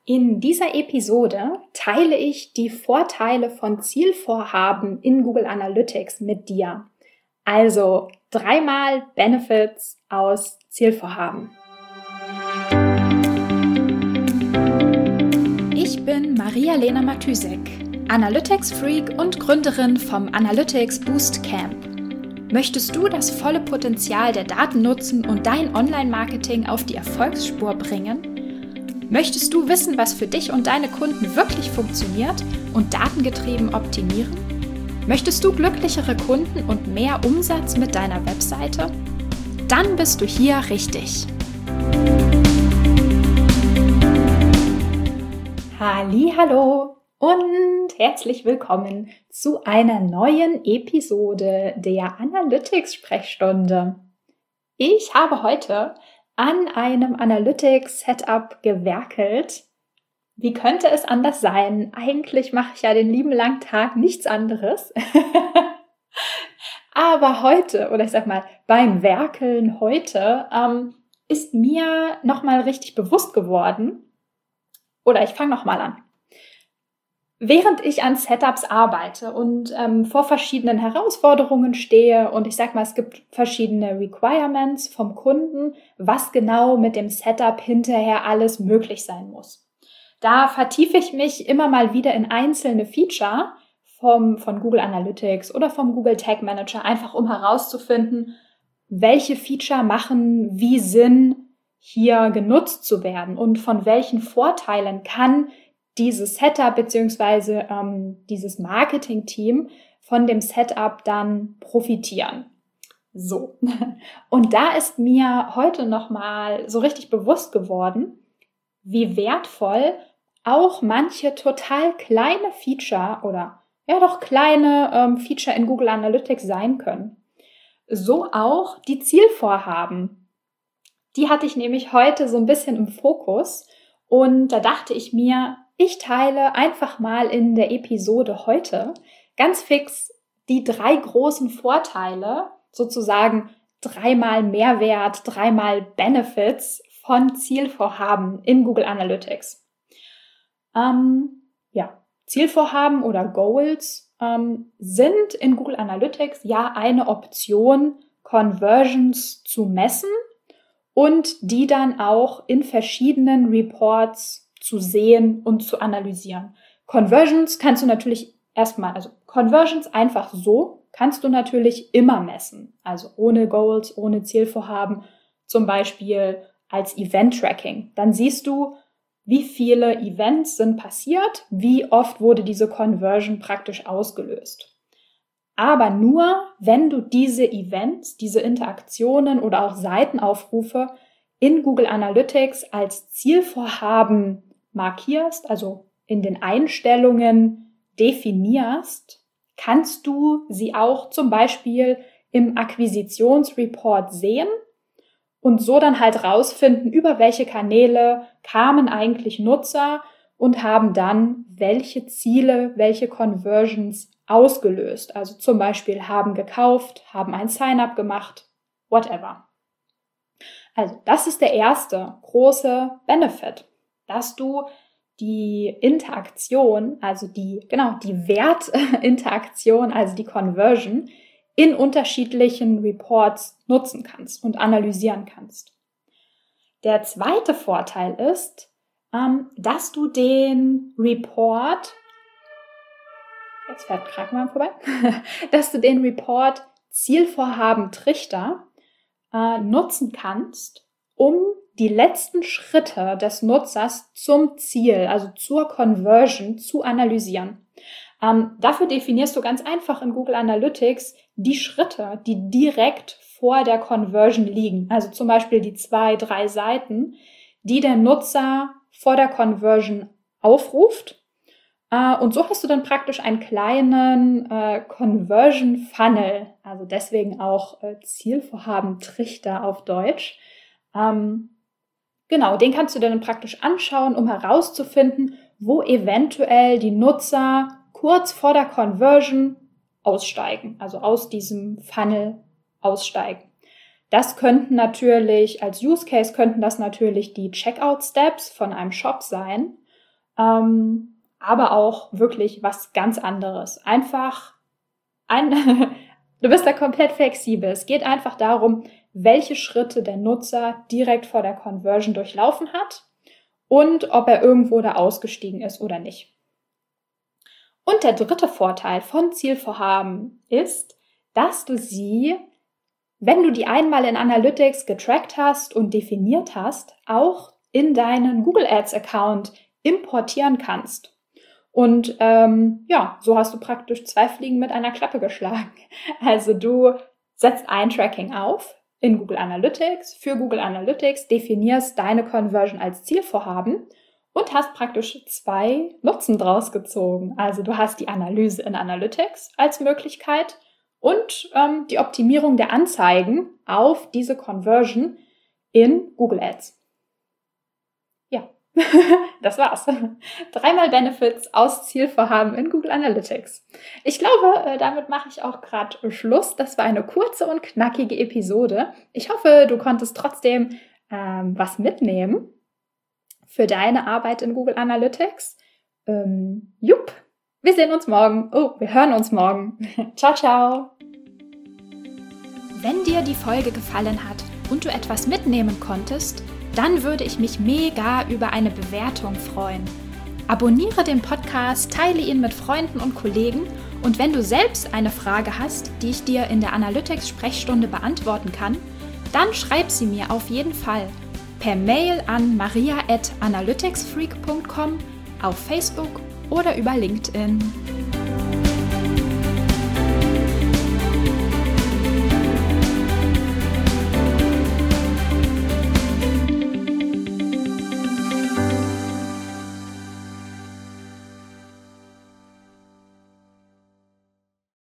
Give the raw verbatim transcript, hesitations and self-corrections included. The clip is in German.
In dieser Episode teile ich die Vorteile von Zielvorhaben in Google Analytics mit dir. Also dreimal Benefits aus Zielvorhaben. Ich bin Maria-Lena Matysek, Analytics-Freak und Gründerin vom Analytics Boost Camp. Möchtest du das volle Potenzial der Daten nutzen und dein Online-Marketing auf die Erfolgsspur bringen? Möchtest du wissen, was für dich und deine Kunden wirklich funktioniert und datengetrieben optimieren? Möchtest du glücklichere Kunden und mehr Umsatz mit deiner Webseite? Dann bist du hier richtig. Hallihallo und herzlich willkommen zu einer neuen Episode der Analytics-Sprechstunde. Ich habe heute an einem Analytics-Setup gewerkelt. Wie könnte es anders sein? Eigentlich mache ich ja den lieben langen Tag nichts anderes. Aber heute, oder ich sag mal, beim Werkeln heute, ähm, ist mir nochmal richtig bewusst geworden, oder ich fange nochmal an. Während ich an Setups arbeite und ähm, vor verschiedenen Herausforderungen stehe und ich sag mal, es gibt verschiedene Requirements vom Kunden, was genau mit dem Setup hinterher alles möglich sein muss. Da vertiefe ich mich immer mal wieder in einzelne Feature vom, von Google Analytics oder vom Google Tag Manager, einfach um herauszufinden, welche Feature machen wie Sinn, hier genutzt zu werden und von welchen Vorteilen kann dieses Setup bzw. ähm, dieses Marketing-Team von dem Setup dann profitieren. So, und da ist mir heute nochmal so richtig bewusst geworden, wie wertvoll auch manche total kleine Feature oder ja doch kleine ähm, Feature in Google Analytics sein können. So auch die Zielvorhaben. Die hatte ich nämlich heute so ein bisschen im Fokus und da dachte ich mir, ich teile einfach mal in der Episode heute ganz fix die drei großen Vorteile, sozusagen dreimal Mehrwert, dreimal Benefits von Zielvorhaben in Google Analytics. Ähm, ja, Zielvorhaben oder Goals ähm, sind in Google Analytics ja eine Option, Conversions zu messen und die dann auch in verschiedenen Reports zu sehen und zu analysieren. Conversions kannst du natürlich erstmal, also Conversions einfach so, kannst du natürlich immer messen. Also ohne Goals, ohne Zielvorhaben, zum Beispiel als Event-Tracking. Dann siehst du, wie viele Events sind passiert, wie oft wurde diese Conversion praktisch ausgelöst. Aber nur, wenn du diese Events, diese Interaktionen oder auch Seitenaufrufe in Google Analytics als Zielvorhaben markierst, also in den Einstellungen definierst, kannst du sie auch zum Beispiel im Akquisitionsreport sehen und so dann halt rausfinden, über welche Kanäle kamen eigentlich Nutzer und haben dann welche Ziele, welche Conversions ausgelöst. Also zum Beispiel haben gekauft, haben ein Sign-up gemacht, whatever. Also das ist der erste große Benefit, dass du die Interaktion, also die, genau, die Wertinteraktion, also die Conversion in unterschiedlichen Reports nutzen kannst und analysieren kannst. Der zweite Vorteil ist, ähm, dass du den Report, jetzt fährt Krankenwagen vorbei, dass du den Report Zielvorhaben Trichter äh, nutzen kannst, um die letzten Schritte des Nutzers zum Ziel, also zur Conversion, zu analysieren. Ähm, dafür definierst du ganz einfach in Google Analytics die Schritte, die direkt vor der Conversion liegen. Also zum Beispiel die zwei, drei Seiten, die der Nutzer vor der Conversion aufruft. Äh, und so hast du dann praktisch einen kleinen äh, Conversion Funnel, also deswegen auch äh, Zielvorhaben Trichter auf Deutsch. Ähm, Genau, den kannst du dir dann praktisch anschauen, um herauszufinden, wo eventuell die Nutzer kurz vor der Conversion aussteigen, also aus diesem Funnel aussteigen. Das könnten natürlich, als Use Case könnten das natürlich die Checkout Steps von einem Shop sein ähm, aber auch wirklich was ganz anderes. Einfach ein, du bist da komplett flexibel. Es geht einfach darum, welche Schritte der Nutzer direkt vor der Conversion durchlaufen hat und ob er irgendwo da ausgestiegen ist oder nicht. Und der dritte Vorteil von Zielvorhaben ist, dass du sie, wenn du die einmal in Analytics getrackt hast und definiert hast, auch in deinen Google Ads Account importieren kannst. Und ähm, ja, so hast du praktisch zwei Fliegen mit einer Klappe geschlagen. Also du setzt ein Tracking auf in Google Analytics, für Google Analytics definierst deine Conversion als Zielvorhaben und hast praktisch zwei Nutzen draus gezogen. Also du hast die Analyse in Analytics als Möglichkeit und ähm, die Optimierung der Anzeigen auf diese Conversion in Google Ads. Ja, das war's. Dreimal Benefits aus Zielvorhaben in Google Analytics. Ich glaube, damit mache ich auch gerade Schluss. Das war eine kurze und knackige Episode. Ich hoffe, du konntest trotzdem ähm, was mitnehmen für deine Arbeit in Google Analytics. Ähm, jupp, wir sehen uns morgen. Oh, wir hören uns morgen. Ciao, ciao. Wenn dir die Folge gefallen hat und du etwas mitnehmen konntest, dann würde ich mich mega über eine Bewertung freuen. Abonniere den Podcast, teile ihn mit Freunden und Kollegen und wenn du selbst eine Frage hast, die ich dir in der Analytics-Sprechstunde beantworten kann, dann schreib sie mir auf jeden Fall per Mail an maria at analyticsfreak punkt com, auf Facebook oder über LinkedIn.